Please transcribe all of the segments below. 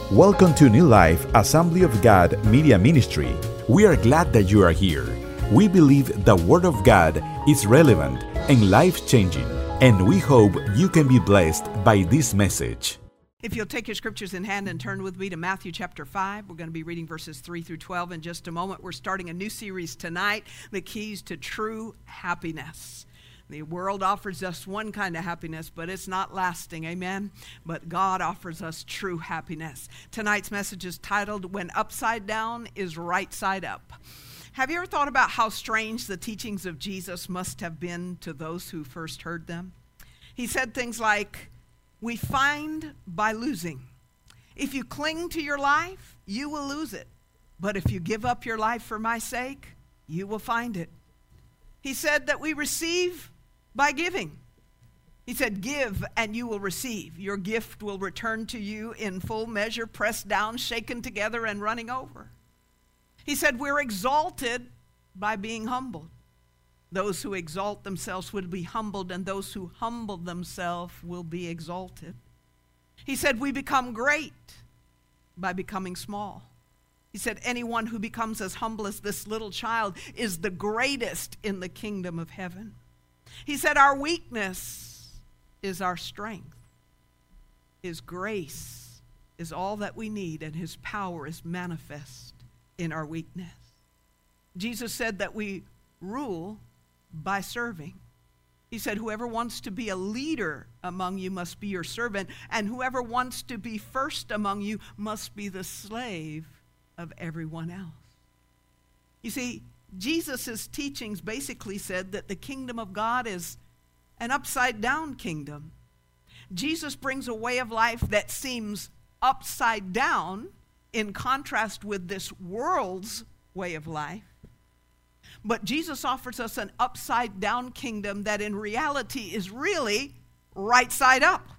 Welcome to New Life Assembly of God Media Ministry. We are glad that you are here. We believe the Word of God is relevant and life-changing, and we hope you can be blessed by this message. If you'll take your scriptures in hand and turn with me to Matthew chapter 5, we're going to be reading verses 3 through 12 in just a moment. We're starting a new series tonight, The Keys to True Happiness. The world offers us one kind of happiness, but it's not lasting, amen? But God offers us true happiness. Tonight's message is titled, When Upside Down is Right Side Up. Have you ever thought about how strange the teachings of Jesus must have been to those who first heard them? He said things like, we find by losing. If you cling to your life, you will lose it. But if you give up your life for my sake, you will find it. He said that we receive by giving. He said, give and you will receive. Your gift will return to you in full measure, pressed down, shaken together, and running over. He said, we're exalted by being humbled. Those who exalt themselves will be humbled, and those who humble themselves will be exalted. He said, we become great by becoming small. He said, anyone who becomes as humble as this little child is the greatest in the kingdom of heaven. He said, our weakness is our strength. His grace is all that we need, and his power is manifest in our weakness. Jesus said that we rule by serving. He said, whoever wants to be a leader among you must be your servant, and whoever wants to be first among you must be the slave of everyone else. You see, Jesus' teachings basically said that the kingdom of God is an upside-down kingdom. Jesus brings a way of life that seems upside down in contrast with this world's way of life. But Jesus offers us an upside-down kingdom that in reality is really right side up.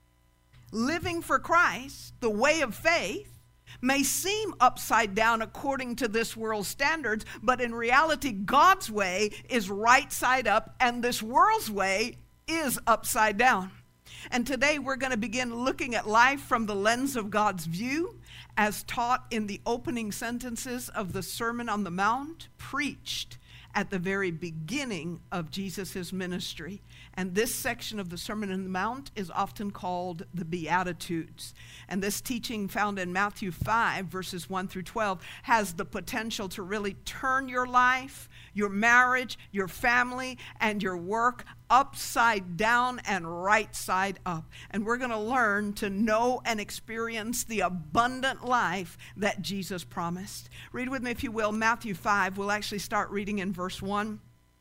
Living for Christ, the way of faith, may seem upside down according to this world's standards, but in reality, God's way is right side up, and this world's way is upside down. And today we're going to begin looking at life from the lens of God's view, as taught in the opening sentences of the Sermon on the Mount, preached at the very beginning of Jesus' ministry. And this section of the Sermon on the Mount is often called the Beatitudes. And this teaching found in Matthew 5, verses 1 through 12, has the potential to really turn your life, your marriage, your family, and your work upside down and right side up. And we're going to learn to know and experience the abundant life that Jesus promised. Read with me, if you will, Matthew 5. We'll actually start reading in verse 1.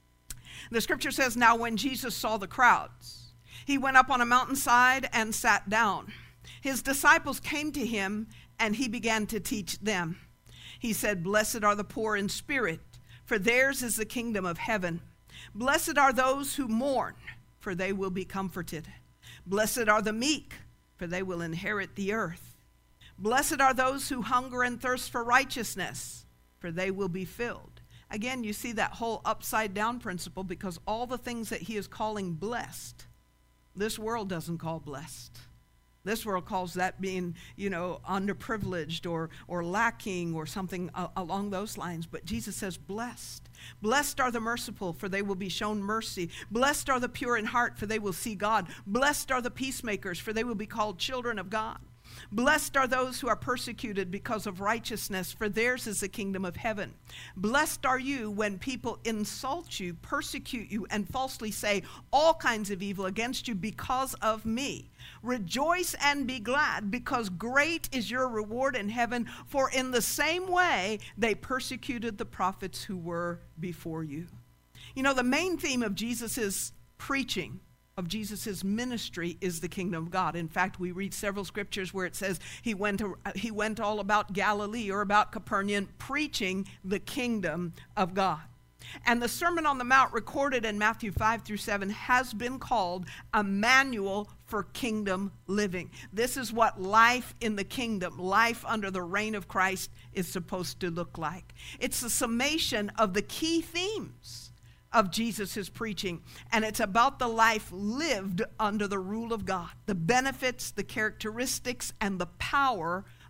The scripture says, now when Jesus saw the crowds, he went up on a mountainside and sat down. His disciples came to him, and he began to teach them. He said, blessed are the poor in spirit, for theirs is the kingdom of heaven. Blessed are those who mourn, for they will be comforted. Blessed are the meek, for they will inherit the earth. Blessed are those who hunger and thirst for righteousness, for they will be filled. Again, you see that whole upside down principle, because all the things that he is calling blessed, this world doesn't call blessed. This world calls that being, underprivileged or lacking or something along those lines. But Jesus says, blessed. Blessed are the merciful, for they will be shown mercy. Blessed are the pure in heart, for they will see God. Blessed are the peacemakers, for they will be called children of God. Blessed are those who are persecuted because of righteousness, for theirs is the kingdom of heaven. Blessed are you when people insult you, persecute you, and falsely say all kinds of evil against you because of me. Rejoice and be glad, because great is your reward in heaven, for in the same way they persecuted the prophets who were before you. The main theme of Jesus' preaching, of Jesus' ministry, is the kingdom of God. In fact, we read several scriptures where it says he went all about Galilee or about Capernaum preaching the kingdom of God. And the Sermon on the Mount recorded in Matthew 5 through 7 has been called a manual for kingdom living. This is what life in the kingdom, life under the reign of Christ, is supposed to look like. It's a summation of the key themes of Jesus' preaching, and it's about the life lived under the rule of God, the benefits, the characteristics, and the power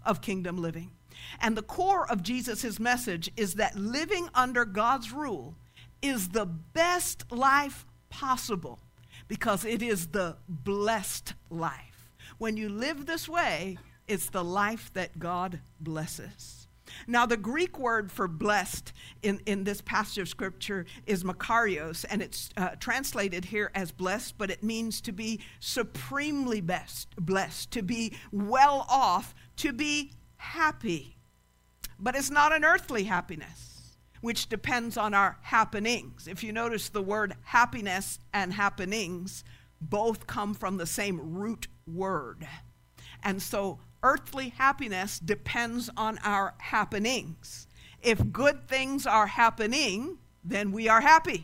of kingdom living. And the core of Jesus' message is that living under God's rule is the best life possible because it is the blessed life. When you live this way, it's the life that God blesses. Now, the Greek word for blessed in this passage of Scripture is makarios, and it's translated here as blessed, but it means to be supremely blessed, to be well off, to be happy. But it's not an earthly happiness, which depends on our happenings. If you notice, the word happiness and happenings both come from the same root word. And so earthly happiness depends on our happenings. If good things are happening, then we are happy.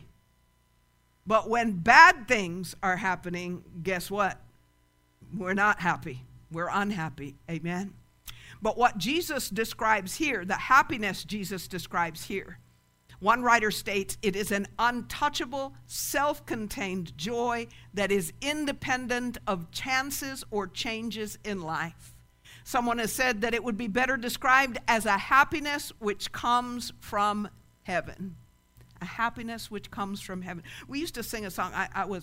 But when bad things are happening, guess what? We're not happy. We're unhappy. Amen? But what Jesus describes here, the happiness Jesus describes here, one writer states it is an untouchable, self-contained joy that is independent of chances or changes in life. Someone has said that it would be better described as a happiness which comes from heaven. A happiness which comes from heaven. We used to sing a song. I was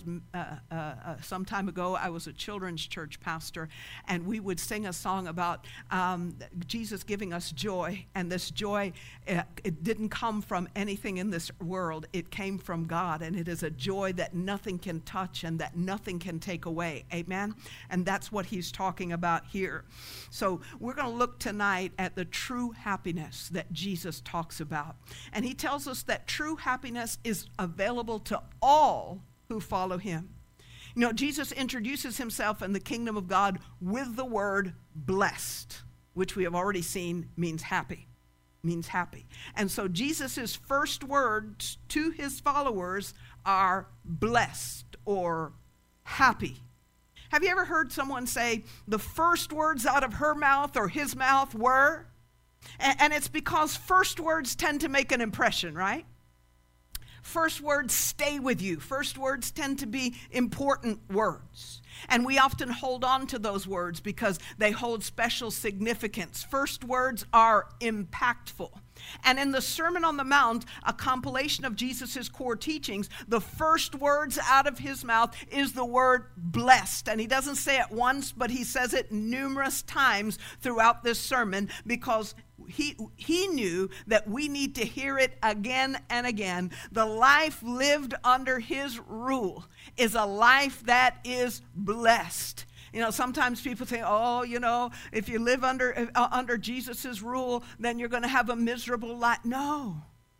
some time ago, I was a children's church pastor, and we would sing a song about Jesus giving us joy. And this joy, it didn't come from anything in this world. It came from God, and it is a joy that nothing can touch and that nothing can take away. Amen? And that's what he's talking about here. So we're going to look tonight at the true happiness that Jesus talks about. And he tells us that true happiness is available to all who follow him. You know, Jesus introduces himself in the kingdom of God with the word blessed, which we have already seen means happy. Means happy. And so Jesus' first words to his followers are blessed or happy. Have you ever heard someone say the first words out of her mouth or his mouth were? And it's because first words tend to make an impression, right? First words stay with you. First words tend to be important words. And we often hold on to those words because they hold special significance. First words are impactful. And in the Sermon on the Mount, a compilation of Jesus' core teachings, the first words out of his mouth is the word blessed. And he doesn't say it once, but he says it numerous times throughout this sermon because he knew that we need to hear it again and again. The life lived under his rule is a life that is blessed. You know, sometimes people say, oh, you know, if you live under Jesus' rule, then you're going to have a miserable life. No.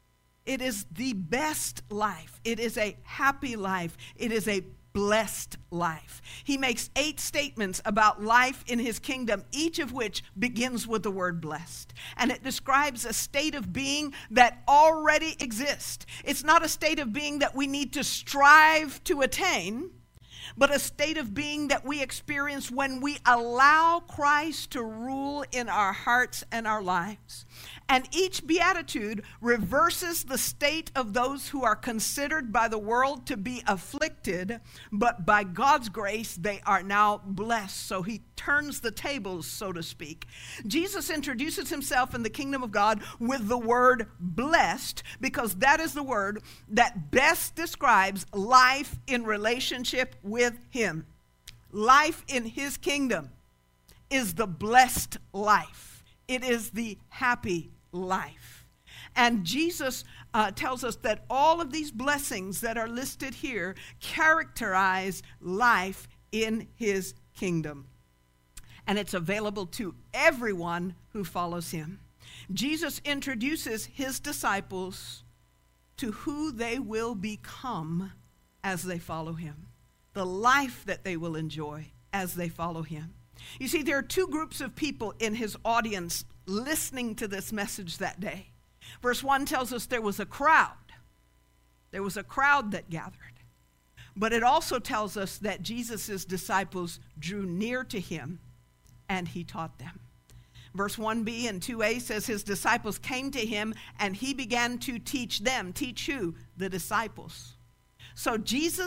It is the best life. It is a happy life. It is a blessed life. He makes 8 statements about life in his kingdom, each of which begins with the word blessed. And it describes a state of being that already exists. It's not a state of being that we need to strive to attain, but a state of being that we experience when we allow Christ to rule in our hearts and our lives. And each beatitude reverses the state of those who are considered by the world to be afflicted, but by God's grace, they are now blessed. So he turns the tables, so to speak. Jesus introduces himself in the kingdom of God with the word blessed, because that is the word that best describes life in relationship with him. Life in his kingdom is the blessed life. It is the happy life. And Jesus tells us that all of these blessings that are listed here characterize life in his kingdom. And it's available to everyone who follows him. Jesus introduces his disciples to who they will become as they follow him, the life that they will enjoy as they follow him. You see, there are 2 groups of people in his audience listening to this message that day. Verse 1 tells us there was a crowd. There was a crowd that gathered. But it also tells us that Jesus' disciples drew near to him and he taught them. Verse 1b and 2a says his disciples came to him and he began to teach them. Teach who? The disciples. So Jesus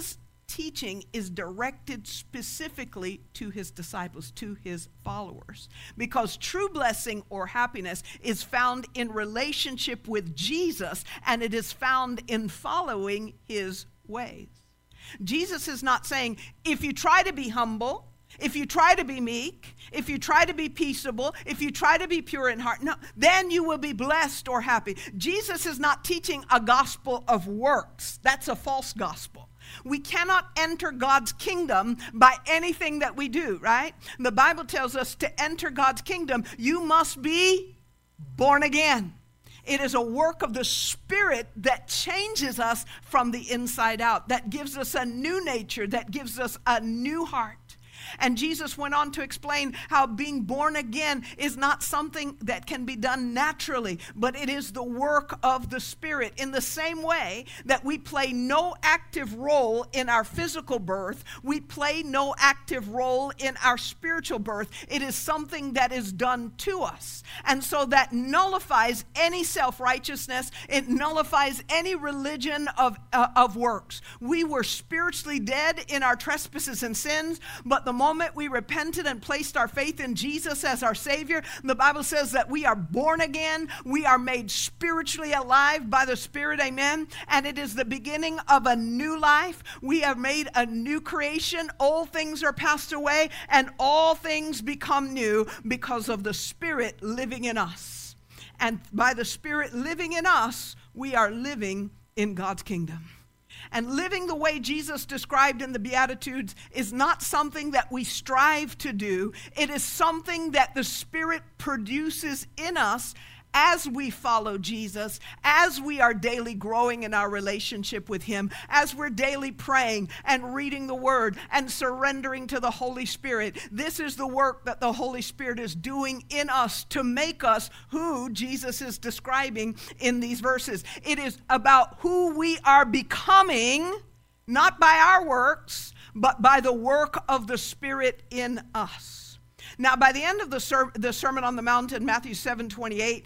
teaching is directed specifically to his disciples, to his followers. Because true blessing or happiness is found in relationship with Jesus, and it is found in following his ways. Jesus is not saying, if you try to be humble, if you try to be meek, if you try to be peaceable, if you try to be pure in heart, no, then you will be blessed or happy. Jesus is not teaching a gospel of works. That's a false gospel. We cannot enter God's kingdom by anything that we do, right? The Bible tells us to enter God's kingdom, you must be born again. It is a work of the Spirit that changes us from the inside out, that gives us a new nature, that gives us a new heart. And Jesus went on to explain how being born again is not something that can be done naturally, but it is the work of the Spirit. In the same way that we play no active role in our physical birth, we play no active role in our spiritual birth. It is something that is done to us. And so that nullifies any self-righteousness. It nullifies any religion of works. We were spiritually dead in our trespasses and sins, but the moment we repented and placed our faith in Jesus as our Savior, the Bible says that we are born again. We are made spiritually alive by the Spirit, amen? And it is the beginning of a new life. We have made a new creation. Old things are passed away, and all things become new because of the Spirit living in us. And by the Spirit living in us, we are living in God's kingdom. And living the way Jesus described in the Beatitudes is not something that we strive to do. It is something that the Spirit produces in us as we follow Jesus, as we are daily growing in our relationship with him, as we're daily praying and reading the Word and surrendering to the Holy Spirit. This is the work that the Holy Spirit is doing in us to make us who Jesus is describing in these verses. It is about who we are becoming, not by our works, but by the work of the Spirit in us. Now, by the end of the Sermon on the Mount in Matthew 7:28,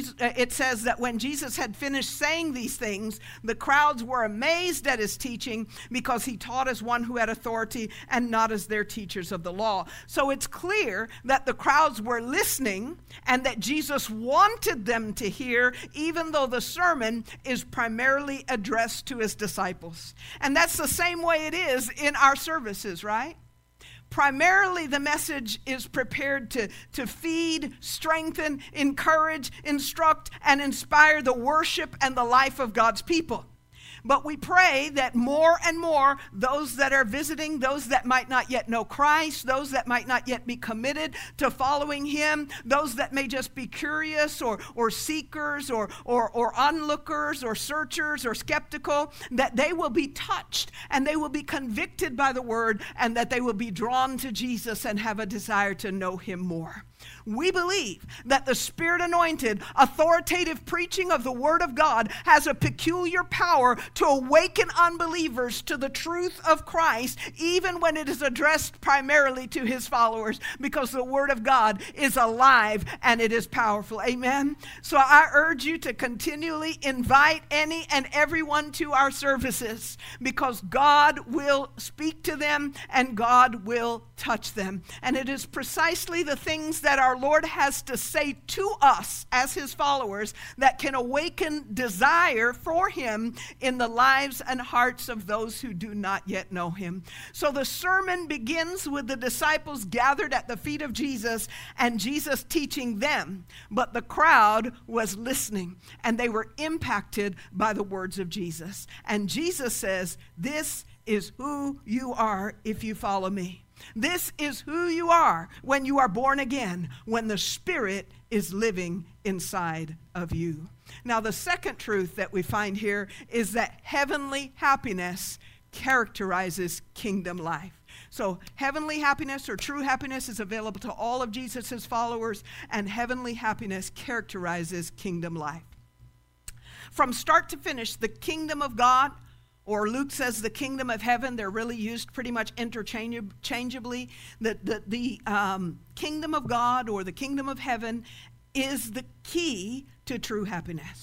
it says that when Jesus had finished saying these things, the crowds were amazed at his teaching because he taught as one who had authority and not as their teachers of the law. So it's clear that the crowds were listening and that Jesus wanted them to hear, even though the sermon is primarily addressed to his disciples. And that's the same way it is in our services, right? Primarily, the message is prepared to feed, strengthen, encourage, instruct, and inspire the worship and the life of God's people. But we pray that more and more, those that are visiting, those that might not yet know Christ, those that might not yet be committed to following him, those that may just be curious or seekers or onlookers or searchers or skeptical, that they will be touched and they will be convicted by the Word, and that they will be drawn to Jesus and have a desire to know him more. We believe that the Spirit-anointed, authoritative preaching of the Word of God has a peculiar power to awaken unbelievers to the truth of Christ, even when it is addressed primarily to his followers, because the Word of God is alive and it is powerful. Amen? So I urge you to continually invite any and everyone to our services, because God will speak to them and God will touch them. And it is precisely the things that our Lord has to say to us as his followers that can awaken desire for him in the lives and hearts of those who do not yet know him. So the sermon begins with the disciples gathered at the feet of Jesus and Jesus teaching them, but the crowd was listening and they were impacted by the words of Jesus. And Jesus says, "This is who you are if you follow me. This is who you are when you are born again, when the Spirit is living inside of you." Now, the second truth that we find here is that heavenly happiness characterizes kingdom life. So heavenly happiness or true happiness is available to all of Jesus' followers, and heavenly happiness characterizes kingdom life. From start to finish, the kingdom of God, or Luke says the kingdom of heaven, they're really used pretty much interchangeably. The kingdom of God or the kingdom of heaven is the key to true happiness.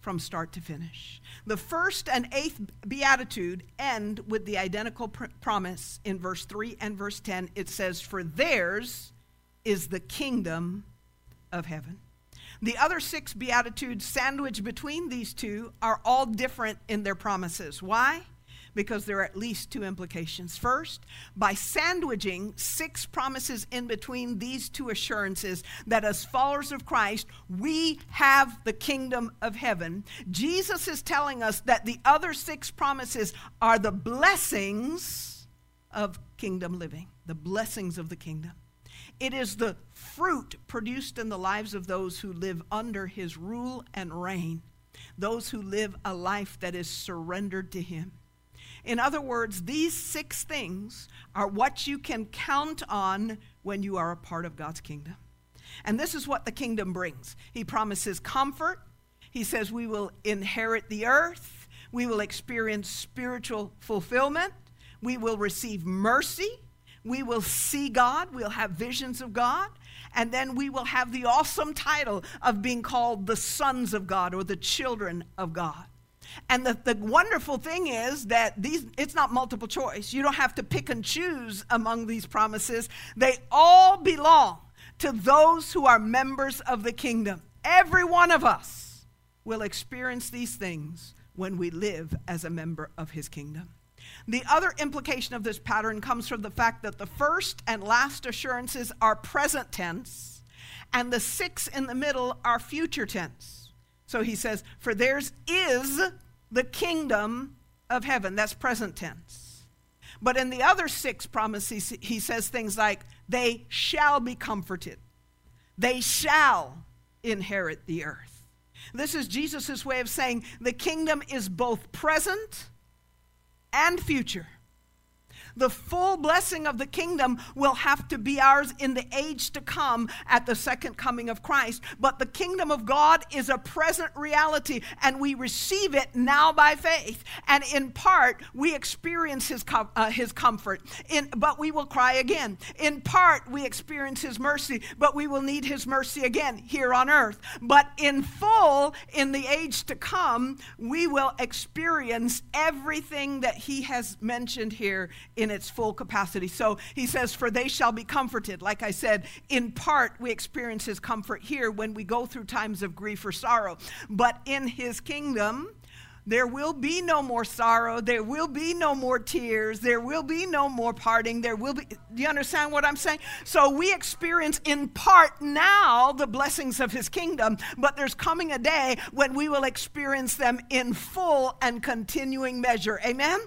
from start to finish. The first and eighth beatitude end with the identical promise in verse 3 and verse 10. It says, "For theirs is the kingdom of heaven." The other 6 beatitudes sandwiched between these two are all different in their promises. Why? Because there are at least 2 implications. First, by sandwiching 6 promises in between these 2 assurances that as followers of Christ, we have the kingdom of heaven, Jesus is telling us that the other 6 promises are the blessings of kingdom living, the blessings of the kingdom. It is the fruit produced in the lives of those who live under his rule and reign, those who live a life that is surrendered to him. In other words, these 6 things are what you can count on when you are a part of God's kingdom. And this is what the kingdom brings. He promises comfort. He says we will inherit the earth. We will experience spiritual fulfillment. We will receive mercy. We will see God. We'll have visions of God. And then we will have the awesome title of being called the sons of God or the children of God. And the wonderful thing is that it's not multiple choice. You don't have to pick and choose among these promises. They all belong to those who are members of the kingdom. Every one of us will experience these things when we live as a member of his kingdom. The other implication of this pattern comes from the fact that the first and last assurances are present tense, and the 6 in the middle are future tense. So he says, "For theirs is the kingdom of heaven." That's present tense. But in the other 6 promises, he says things like, "They shall be comforted. They shall inherit the earth." This is Jesus' way of saying the kingdom is both present and future. The full blessing of the kingdom will have to be ours in the age to come at the second coming of Christ. But the kingdom of God is a present reality, and we receive it now by faith. And in part, we experience his comfort, but we will cry again. In part, we experience his mercy, but we will need his mercy again here on earth. But in full, in the age to come, we will experience everything that he has mentioned here in its full capacity. So he says, "For they shall be comforted." Like I said, in part we experience his comfort here when we go through times of grief or sorrow. But in his kingdom, there will be no more sorrow. There will be no more tears. There will be no more parting. Do you understand what I'm saying? So we experience in part now the blessings of his kingdom, but there's coming a day when we will experience them in full and continuing measure. Amen?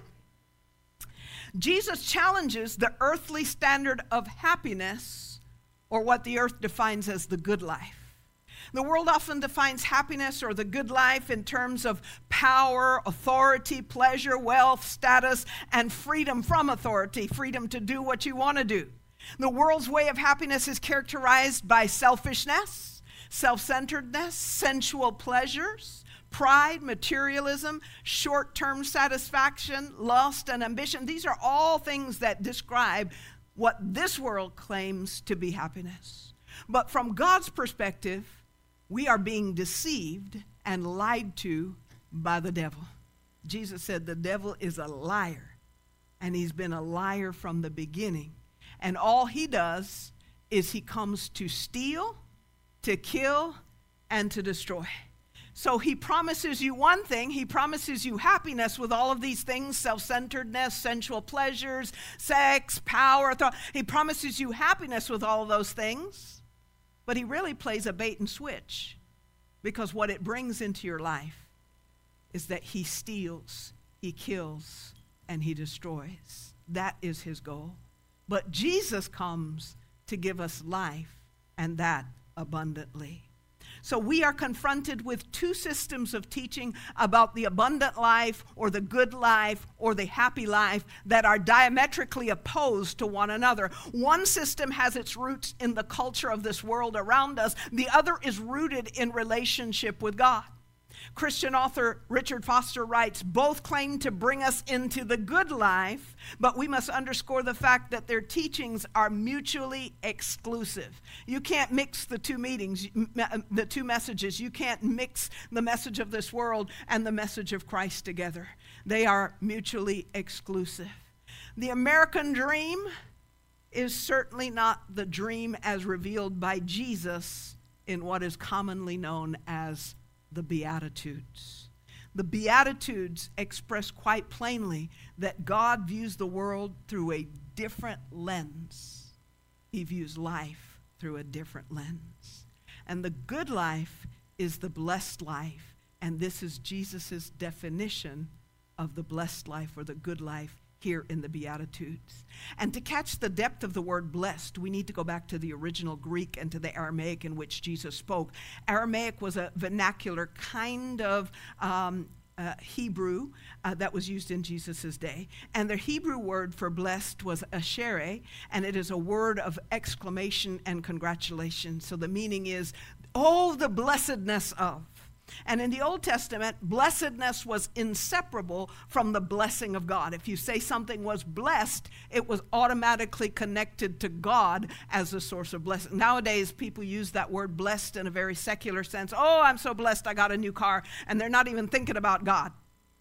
Jesus challenges the earthly standard of happiness, or what the earth defines as the good life. The world often defines happiness or the good life in terms of power, authority, pleasure, wealth, status, and freedom from authority, freedom to do what you want to do. The world's way of happiness is characterized by selfishness, self-centeredness, sensual pleasures, pride, materialism, short-term satisfaction, lust, and ambition. These are all things that describe what this world claims to be happiness. But from God's perspective, we are being deceived and lied to by the devil. Jesus said the devil is a liar, and he's been a liar from the beginning. And all he does is he comes to steal, to kill, and to destroy. So he promises you one thing. He promises you happiness with all of these things: self-centeredness, sensual pleasures, sex, power. He promises you happiness with all of those things. But he really plays a bait and switch, because what it brings into your life is that he steals, he kills, and he destroys. That is his goal. But Jesus comes to give us life, and that abundantly. So we are confronted with 2 systems of teaching about the abundant life or the good life or the happy life that are diametrically opposed to one another. One system has its roots in the culture of this world around us. The other is rooted in relationship with God. Christian author Richard Foster writes, both claim to bring us into the good life, but we must underscore the fact that their teachings are mutually exclusive. You can't mix the two messages. You can't mix the message of this world and the message of Christ together. They are mutually exclusive. The American dream is certainly not the dream as revealed by Jesus in what is commonly known as the Beatitudes. The Beatitudes express quite plainly that God views the world through a different lens. He views life through a different lens. And the good life is the blessed life. And this is Jesus' definition of the blessed life or the good life here in the Beatitudes. And to catch the depth of the word blessed, we need to go back to the original Greek and to the Aramaic in which Jesus spoke. Aramaic was a vernacular kind of Hebrew that was used in Jesus' day. And the Hebrew word for blessed was ashere, and it is a word of exclamation and congratulation. So the meaning is, oh, the blessedness of. And in the Old Testament, blessedness was inseparable from the blessing of God. If you say something was blessed, it was automatically connected to God as the source of blessing. Nowadays, people use that word blessed in a very secular sense. Oh, I'm so blessed I got a new car. And they're not even thinking about God.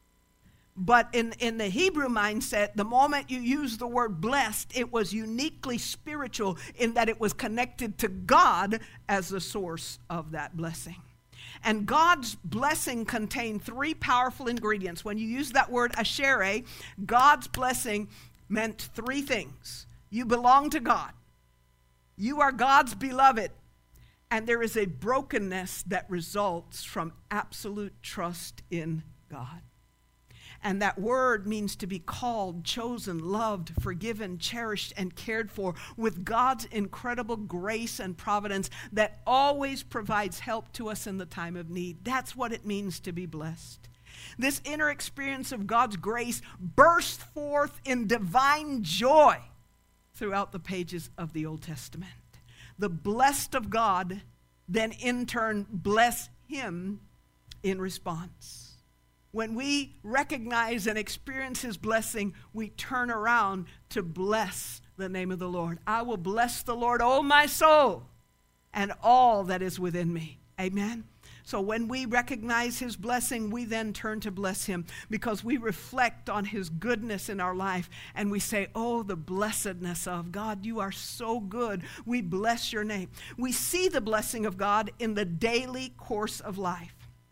But in the Hebrew mindset, the moment you use the word blessed, it was uniquely spiritual in that it was connected to God as the source of that blessing. And God's blessing contained three powerful ingredients. When you use that word ashere, God's blessing meant three things. You belong to God. You are God's beloved. And there is a brokenness that results from absolute trust in God. And that word means to be called, chosen, loved, forgiven, cherished, and cared for with God's incredible grace and providence that always provides help to us in the time of need. That's what it means to be blessed. This inner experience of God's grace burst forth in divine joy throughout the pages of the Old Testament. The blessed of God then in turn bless him in response. When we recognize and experience his blessing, we turn around to bless the name of the Lord. I will bless the Lord, O my soul, and all that is within me. Amen. So when we recognize his blessing, we then turn to bless him because we reflect on his goodness in our life and we say, oh, the blessedness of God, you are so good. We bless your name. We see the blessing of God in the daily course of life.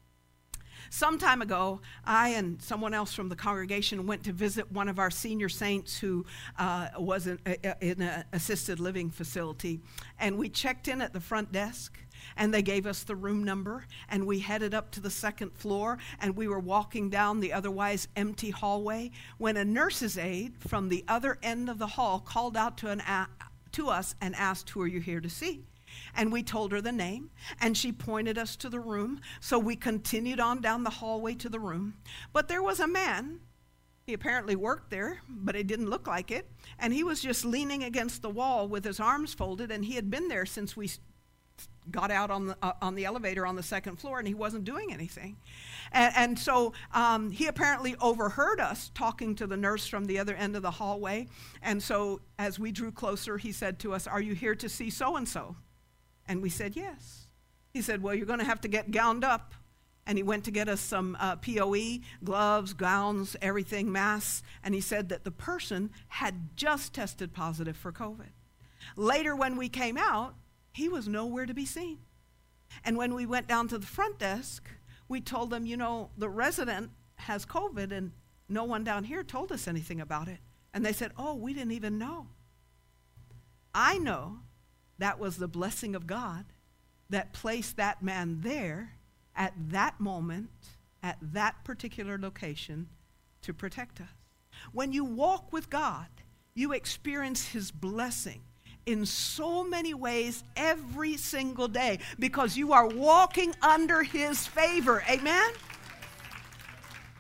Some time ago, I and someone else from the congregation went to visit one of our senior saints who was in an assisted living facility. And we checked in at the front desk, and they gave us the room number, and we headed up to the second floor, and we were walking down the otherwise empty hallway when a nurse's aide from the other end of the hall called out to us and asked, "Who are you here to see?" And we told her the name, and she pointed us to the room. So we continued on down the hallway to the room. But there was a man. He apparently worked there, but it didn't look like it. And he was just leaning against the wall with his arms folded, and he had been there since we got out on the elevator on the second floor, and he wasn't doing anything. And so he apparently overheard us talking to the nurse from the other end of the hallway. And so as we drew closer, he said to us, "Are you here to see so-and-so?" And we said, yes. He said, well, you're going to have to get gowned up. And he went to get us some POE, gloves, gowns, everything, masks. And he said that the person had just tested positive for COVID. Later, when we came out, he was nowhere to be seen. And when we went down to the front desk, we told them, the resident has COVID, and no one down here told us anything about it. And they said, oh, we didn't even know. I know that was the blessing of God that placed that man there at that moment, at that particular location to protect us. When you walk with God, you experience his blessing in so many ways every single day because you are walking under his favor. Amen?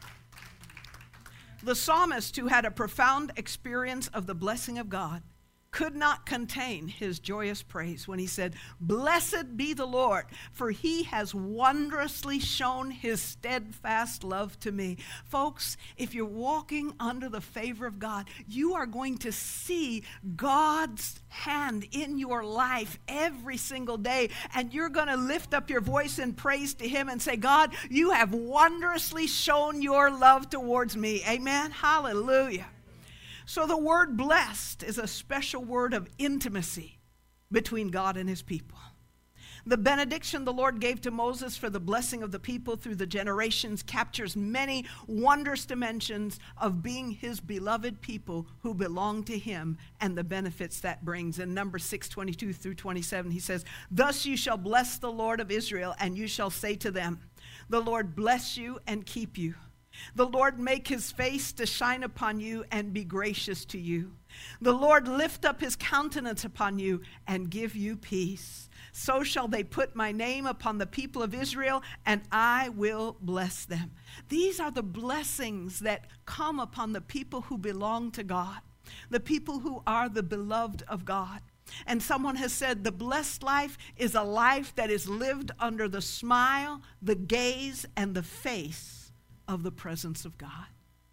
The psalmist who had a profound experience of the blessing of God could not contain his joyous praise when he said, "Blessed be the Lord, for he has wondrously shown his steadfast love to me." Folks, if you're walking under the favor of God, you are going to see God's hand in your life every single day, and you're going to lift up your voice in praise to him and say, "God, you have wondrously shown your love towards me." Amen. Hallelujah. So the word blessed is a special word of intimacy between God and his people. The benediction the Lord gave to Moses for the blessing of the people through the generations captures many wondrous dimensions of being his beloved people who belong to him and the benefits that brings. In Numbers 6:22 through 27, he says, "Thus you shall bless the Lord of Israel, and you shall say to them, the Lord bless you and keep you. The Lord make his face to shine upon you and be gracious to you. The Lord lift up his countenance upon you and give you peace. So shall they put my name upon the people of Israel, and I will bless them." These are the blessings that come upon the people who belong to God, the people who are the beloved of God. And someone has said the blessed life is a life that is lived under the smile, the gaze, and the face of the presence of God.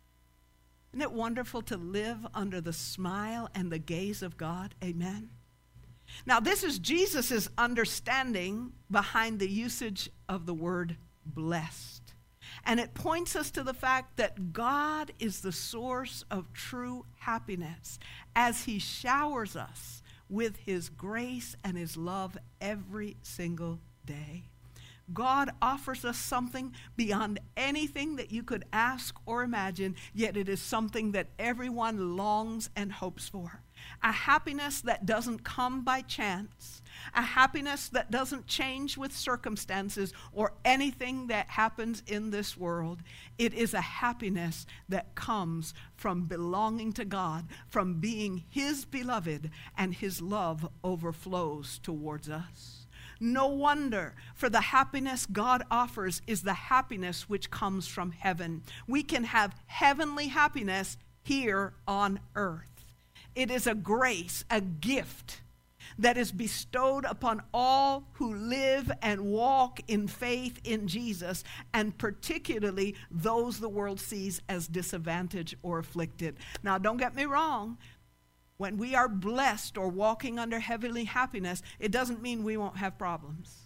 Isn't it wonderful to live under the smile and the gaze of God? Amen. Now, this is Jesus' understanding behind the usage of the word blessed. And it points us to the fact that God is the source of true happiness as he showers us with his grace and his love every single day. God offers us something beyond anything that you could ask or imagine, yet it is something that everyone longs and hopes for. A happiness that doesn't come by chance, a happiness that doesn't change with circumstances or anything that happens in this world. It is a happiness that comes from belonging to God, from being his beloved, and his love overflows towards us. No wonder, for the happiness God offers is the happiness which comes from heaven. We can have heavenly happiness here on earth. It is a grace, a gift that is bestowed upon all who live and walk in faith in Jesus, and particularly those the world sees as disadvantaged or afflicted. Now, don't get me wrong. When we are blessed or walking under heavenly happiness, it doesn't mean we won't have problems.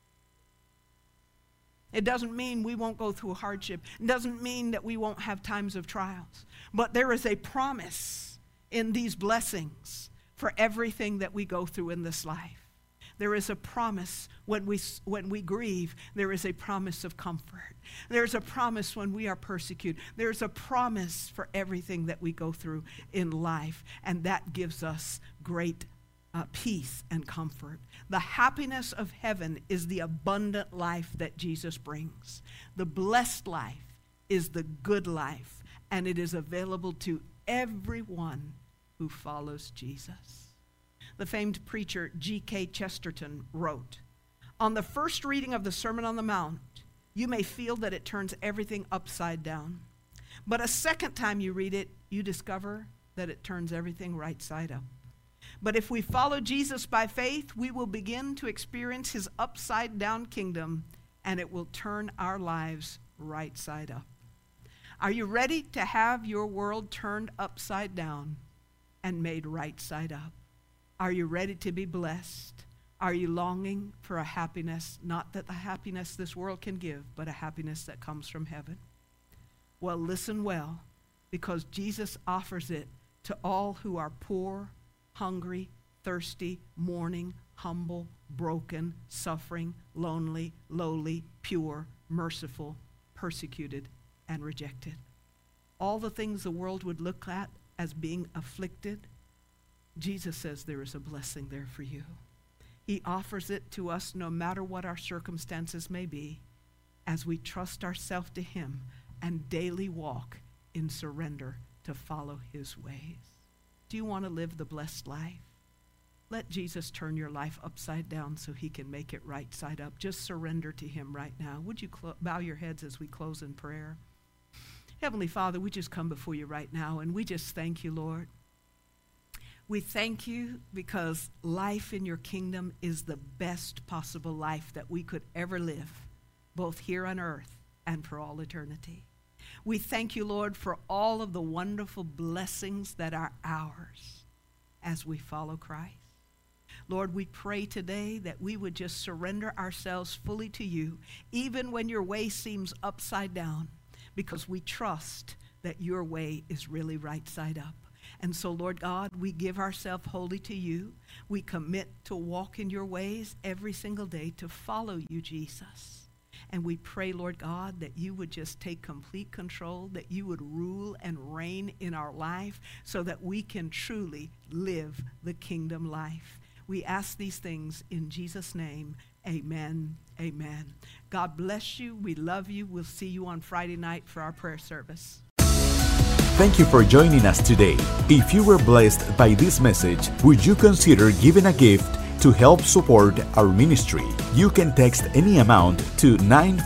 It doesn't mean we won't go through hardship. It doesn't mean that we won't have times of trials. But there is a promise in these blessings for everything that we go through in this life. There is a promise when we grieve. There is a promise of comfort. There's a promise when we are persecuted. There's a promise for everything that we go through in life, and that gives us great peace and comfort. The happiness of heaven is the abundant life that Jesus brings. The blessed life is the good life, and it is available to everyone who follows Jesus. The famed preacher G.K. Chesterton wrote, "On the first reading of the Sermon on the Mount, you may feel that it turns everything upside down. But a second time you read it, you discover that it turns everything right side up. But if we follow Jesus by faith, we will begin to experience his upside down kingdom, and it will turn our lives right side up." Are you ready to have your world turned upside down and made right side up? Are you ready to be blessed? Are you longing for a happiness, not that the happiness this world can give, but a happiness that comes from heaven? Well, listen well, because Jesus offers it to all who are poor, hungry, thirsty, mourning, humble, broken, suffering, lonely, lowly, pure, merciful, persecuted, and rejected. All the things the world would look at as being afflicted, Jesus says there is a blessing there for you. He offers it to us no matter what our circumstances may be, as we trust ourselves to him and daily walk in surrender to follow his ways. Do you want to live the blessed life? Let Jesus turn your life upside down so he can make it right side up. Just surrender to him right now. Would you bow your heads as we close in prayer? Heavenly Father, we just come before you right now, and we just thank you, Lord. We thank you because life in your kingdom is the best possible life that we could ever live, both here on earth and for all eternity. We thank you, Lord, for all of the wonderful blessings that are ours as we follow Christ. Lord, we pray today that we would just surrender ourselves fully to you, even when your way seems upside down, because we trust that your way is really right side up. And so, Lord God, we give ourselves wholly to you. We commit to walk in your ways every single day, to follow you, Jesus. And we pray, Lord God, that you would just take complete control, that you would rule and reign in our life so that we can truly live the kingdom life. We ask these things in Jesus' name. Amen. Amen. God bless you. We love you. We'll see you on Friday night for our prayer service. Thank you for joining us today. If you were blessed by this message, would you consider giving a gift to help support our ministry? You can text any amount to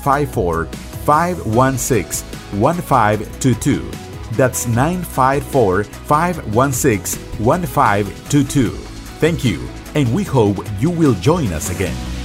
954-516-1522. That's 954-516-1522. Thank you, and we hope you will join us again.